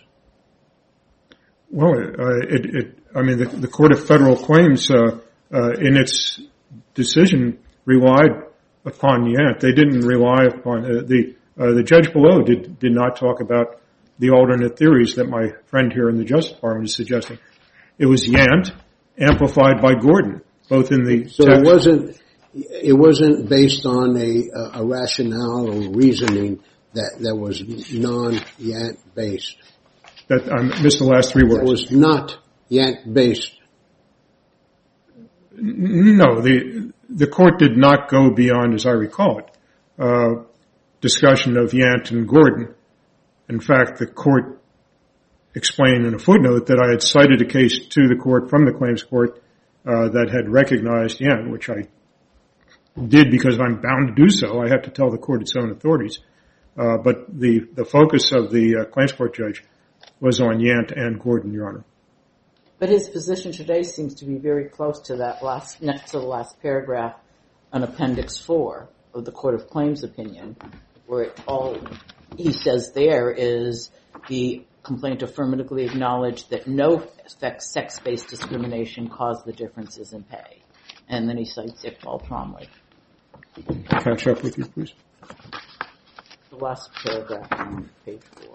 Well, uh, it, it, I mean, the, the Court of Federal Claims, uh, uh, in its decision relied upon Yant. They didn't rely upon, uh, the, uh, the judge below did, did not talk about the alternate theories that my friend here in the Justice Department is suggesting. It was Yant amplified by Gordon, both in the So text. it wasn't, it wasn't based on a, a rationale or reasoning that, that was non-Yant based. That, I missed the last three words. It was not Yant based. No, the the court did not go beyond, as I recall it, uh, discussion of Yant and Gordon. In fact, the court explained in a footnote that I had cited a case to the court from the claims court uh, that had recognized Yant, which I did because I'm bound to do so. I have to tell the court its own authorities. Uh, but the, the focus of the uh, claims court judge was on Yant and Gordon, Your Honor. But his position today seems to be very close to that last, next to the last paragraph on Appendix four of the Court of Claims opinion, where it all he says there is the complaint affirmatively acknowledged that no sex-based discrimination caused the differences in pay. And then he cites Iqbal Twombly. Catch up with you, please. The last paragraph on page four.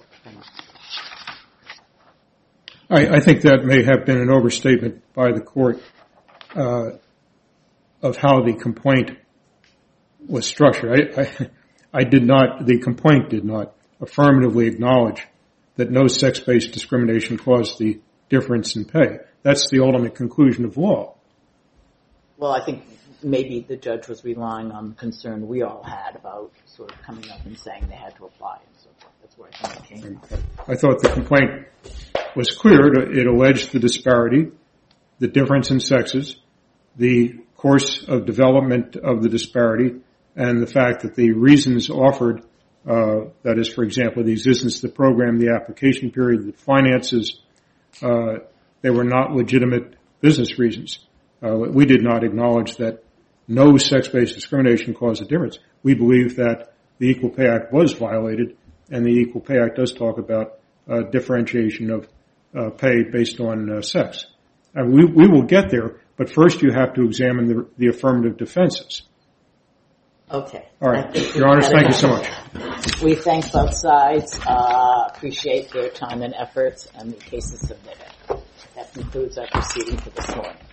I, I think that may have been an overstatement by the court uh, of how the complaint was structured. I, I, I did not, the complaint did not affirmatively acknowledge that no sex-based discrimination caused the difference in pay. That's the ultimate conclusion of law. Well, I think maybe the judge was relying on the concern we all had about sort of coming up and saying they had to apply and so forth. That's where I think it came from. I thought the complaint was clear. It alleged the disparity, the difference in sexes, the course of development of the disparity, and the fact that the reasons offered, uh, that is, for example, the existence of the program, the application period, the finances, uh, they were not legitimate business reasons. Uh, we did not acknowledge that no sex-based discrimination caused a difference. We believe that the Equal Pay Act was violated, and the Equal Pay Act does talk about uh, differentiation of uh, pay based on uh, sex. And we, we will get there, but first you have to examine the, the affirmative defenses. Okay. All right. Your Honors, thank you so much. We thank both sides, uh, appreciate their time and efforts, and the case is submitted. That concludes our proceeding for this morning.